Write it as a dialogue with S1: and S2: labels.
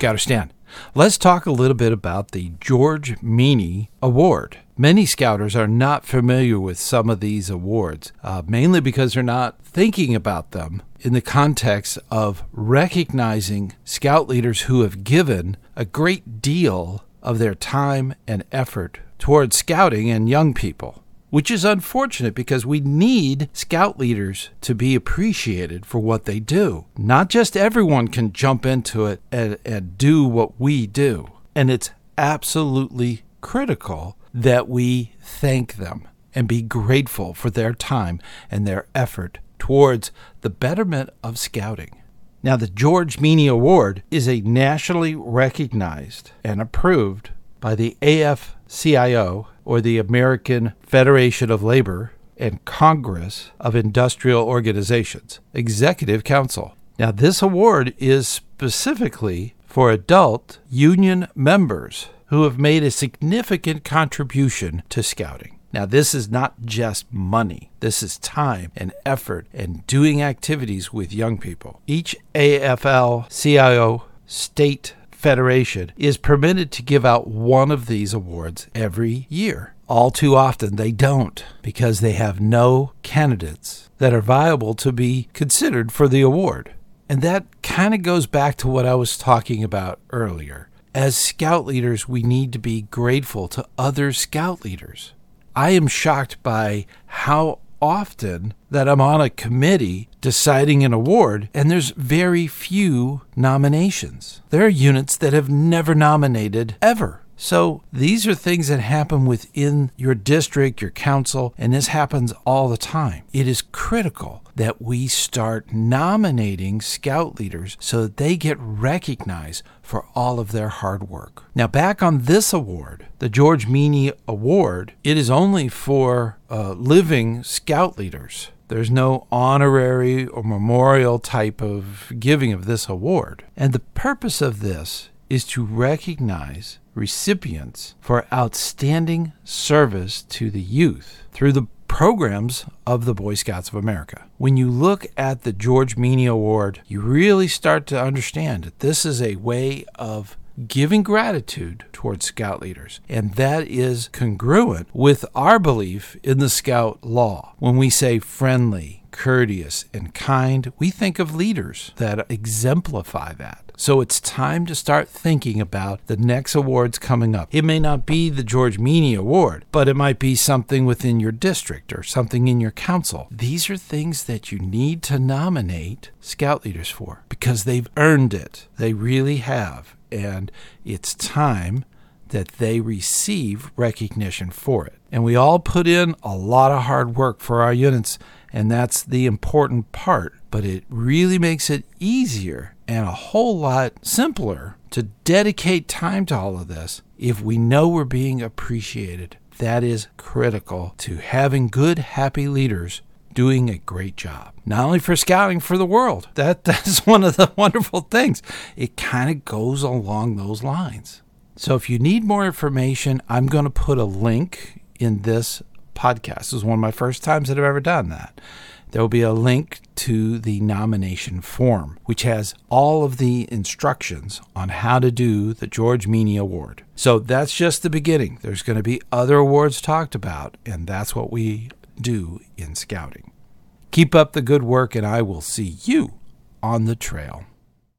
S1: Scouter Stan. Let's talk a little bit about the George Meany Award. Many Scouters are not familiar with some of these awards, mainly because they're not thinking about them in the context of recognizing Scout leaders who have given a great deal of their time and effort towards Scouting and young people, which is unfortunate because we need Scout leaders to be appreciated for what they do. Not just everyone can jump into it and do what we do. And it's absolutely critical that we thank them and be grateful for their time and their effort towards the betterment of Scouting. Now, the George Meany Award is a nationally recognized and approved by the AFCIO, or the American Federation of Labor and Congress of Industrial Organizations, Executive Council. Now, this award is specifically for adult union members who have made a significant contribution to Scouting. Now, this is not just money. This is time and effort and doing activities with young people. Each AFL-CIO state federation is permitted to give out one of these awards every year. All too often, they don't because they have no candidates that are viable to be considered for the award. And that kind of goes back to what I was talking about earlier. As Scout leaders, we need to be grateful to other Scout leaders. I am shocked by how often that I'm on a committee deciding an award and there's very few nominations. There are units that have never nominated ever. So these are things that happen within your district, your council, and this happens all the time. It is critical that we start nominating Scout leaders so that they get recognized for all of their hard work. Now, back on this award, the George Meany Award, it is only for living Scout leaders. There's no honorary or memorial type of giving of this award. And the purpose of this is to recognize recipients for outstanding service to the youth through the programs of the Boy Scouts of America. When you look at the George Meany Award, you really start to understand that this is a way of giving gratitude towards Scout leaders. And that is congruent with our belief in the Scout law. When we say friendly, courteous, and kind, we think of leaders that exemplify that. So it's time to start thinking about the next awards coming up. It may not be the George Meany Award, but it might be something within your district or something in your council. These are things that you need to nominate Scout leaders for because they've earned it. They really have. And it's time that they receive recognition for it. And we all put in a lot of hard work for our units, and that's the important part. But it really makes it easier and a whole lot simpler to dedicate time to all of this if we know we're being appreciated. That is critical to having good, happy leaders doing a great job. Not only for Scouting, for the world. That's one of the wonderful things. It kind of goes along those lines. So if you need more information, I'm going to put a link in this podcast. This is one of my first times that I've ever done that. There will be a link to the nomination form, which has all of the instructions on how to do the George Meany Award. So that's just the beginning. There's going to be other awards talked about, and that's what we do in Scouting. Keep up the good work, and I will see you on the trail.